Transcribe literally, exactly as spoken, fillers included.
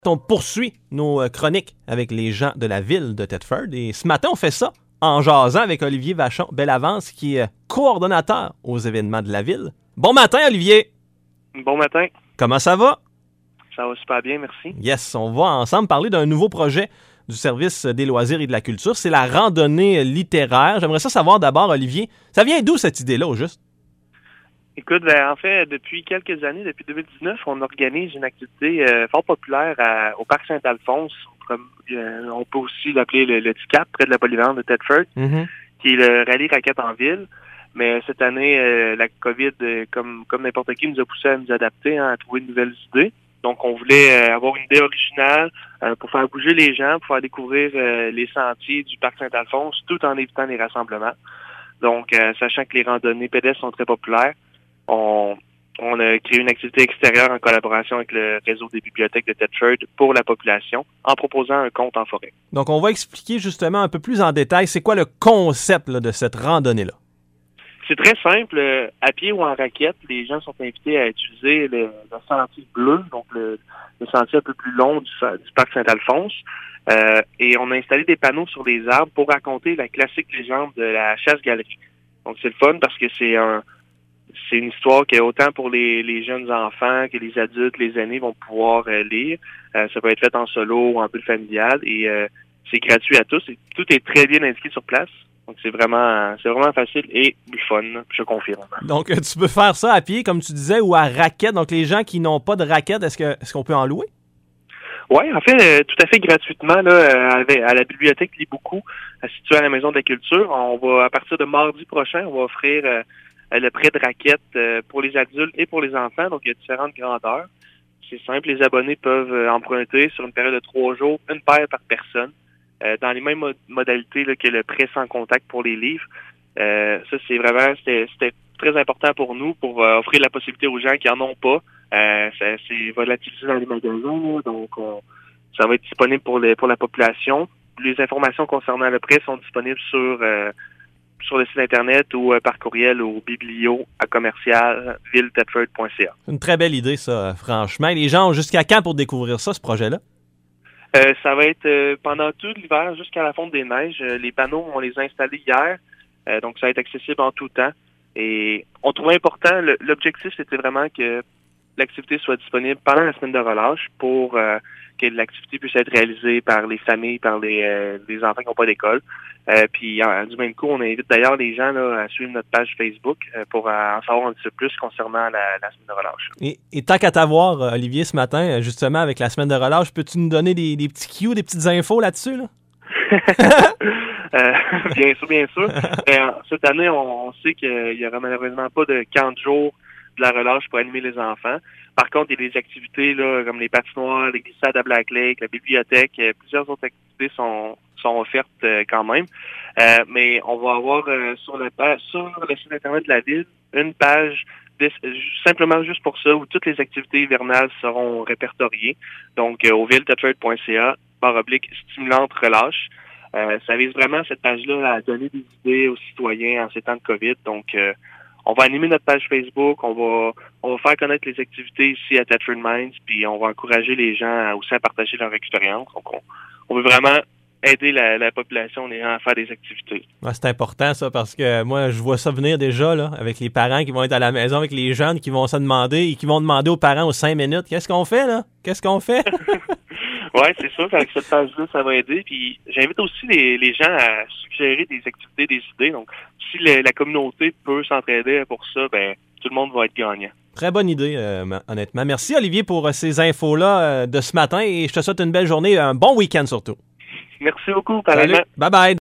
On poursuit nos chroniques avec les gens de la ville de Thetford. Et ce matin, on fait ça en jasant avec Olivier Vachon-Bellavance, qui est coordonnateur aux événements de la ville. Bon matin, Olivier! Bon matin. Comment ça va? Ça va super bien, merci. Yes, on va ensemble parler d'un nouveau projet du service des loisirs et de la culture. C'est la randonnée littéraire. J'aimerais ça savoir d'abord, Olivier, ça vient d'où cette idée-là, au juste? Écoute, ben, en fait, depuis quelques années, depuis deux mille dix-neuf, on organise une activité euh, fort populaire à, au parc Saint-Alphonse. Euh, on peut aussi l'appeler le, le T C A P, près de la polyvalente de Thetford, mm-hmm. qui est le rallye raquette en ville. Mais cette année, euh, la COVID, euh, comme comme n'importe qui, nous a poussé à nous adapter, hein, à trouver de nouvelles idées. Donc, on voulait euh, avoir une idée originale euh, pour faire bouger les gens, pour faire découvrir euh, les sentiers du parc Saint-Alphonse, tout en évitant les rassemblements. Donc, euh, sachant que les randonnées pédestres sont très populaires, On, on a créé une activité extérieure en collaboration avec le réseau des bibliothèques de Thetford pour la population en proposant un conte en forêt. Donc, on va expliquer justement un peu plus en détail, c'est quoi le concept là, de cette randonnée-là? C'est très simple. À pied ou en raquette, les gens sont invités à utiliser le, le sentier bleu, donc le, le sentier un peu plus long du, du parc Saint-Alphonse. Euh, et on a installé des panneaux sur les arbres pour raconter la classique légende de la chasse-galerie. Donc, c'est le fun parce que c'est un C'est une histoire qui est autant pour les, les jeunes enfants que les adultes, les aînés vont pouvoir euh, lire. Euh, ça peut être fait en solo ou en bulle familiale et euh, c'est gratuit à tous. Et tout est très bien indiqué sur place. Donc c'est vraiment c'est vraiment facile et du fun, je confirme. Donc tu peux faire ça à pied, comme tu disais, ou à raquette. Donc les gens qui n'ont pas de raquette, est-ce que est-ce qu'on peut en louer? Oui, en fait, euh, tout à fait gratuitement, là, à, à la bibliothèque Lis beaucoup, située à la Maison de la Culture. On va, à partir de mardi prochain, on va offrir euh, le prêt de raquettes euh, pour les adultes et pour les enfants. Donc, il y a différentes grandeurs. C'est simple, les abonnés peuvent euh, emprunter sur une période de trois jours, une paire par personne, euh, dans les mêmes mo- modalités là, que le prêt sans contact pour les livres. Euh, ça, c'est vraiment, c'était, c'était très important pour nous, pour euh, offrir la possibilité aux gens qui en ont pas. Euh, ça, c'est volatilisé dans les magasins, là, donc on, ça va être disponible pour, les, pour la population. Les informations concernant le prêt sont disponibles sur... Euh, sur le site Internet ou euh, par courriel au biblio à commercial ville thetford point c a. C'est une très belle idée, ça, franchement. Les gens ont jusqu'à quand pour découvrir ça, ce projet-là? Euh, ça va être euh, pendant tout l'hiver jusqu'à la fonte des neiges. Euh, les panneaux, on les a installés hier, euh, donc ça va être accessible en tout temps. Et on trouvait important, le, l'objectif, c'était vraiment que l'activité soit disponible pendant la semaine de relâche pour euh, que l'activité puisse être réalisée par les familles, par les, euh, les enfants qui n'ont pas d'école. Euh, puis euh, du même coup, on invite d'ailleurs les gens là, à suivre notre page Facebook euh, pour euh, en savoir un petit peu plus concernant la, la semaine de relâche. Et, et tant qu'à t'avoir, Olivier, ce matin, justement, avec la semaine de relâche, peux-tu nous donner des, des petits cues, des petites infos là-dessus, là? euh, bien sûr, bien sûr. Euh, cette année, on, on sait qu'il n'y aura malheureusement pas de camp de jour de la relâche pour animer les enfants. Par contre, il y a des activités là, comme les patinoires, les glissades à Black Lake, la bibliothèque, euh, plusieurs autres activités sont, sont offertes euh, quand même. Euh, mais on va avoir euh, sur, le, sur le site Internet de la ville une page de, simplement juste pour ça où toutes les activités hivernales seront répertoriées. Donc, euh, au ville thetford point c a, barre oblique, stimulante relâche. Euh, ça vise vraiment cette page-là à donner des idées aux citoyens en ces temps de COVID. Donc, euh, on va animer notre page Facebook, on va on va faire connaître les activités ici à Thetford Mines, puis on va encourager les gens à aussi à partager leur expérience. Donc, on, on veut vraiment aider la, la population les gens à faire des activités. Ouais, c'est important ça, parce que moi, je vois ça venir déjà, là, avec les parents qui vont être à la maison, avec les jeunes qui vont se demander et qui vont demander aux parents aux cinq minutes, qu'est-ce qu'on fait, là? Qu'est-ce qu'on fait? Oui, c'est sûr qu'avec cette page-là, ça va aider. Puis j'invite aussi les, les gens à suggérer des activités, des idées. Donc, si le, la communauté peut s'entraider pour ça, ben tout le monde va être gagnant. Très bonne idée, euh, honnêtement. Merci, Olivier, pour euh, ces infos-là euh, de ce matin. Et je te souhaite une belle journée, un bon week-end surtout. Merci beaucoup, pareillement. Bye-bye.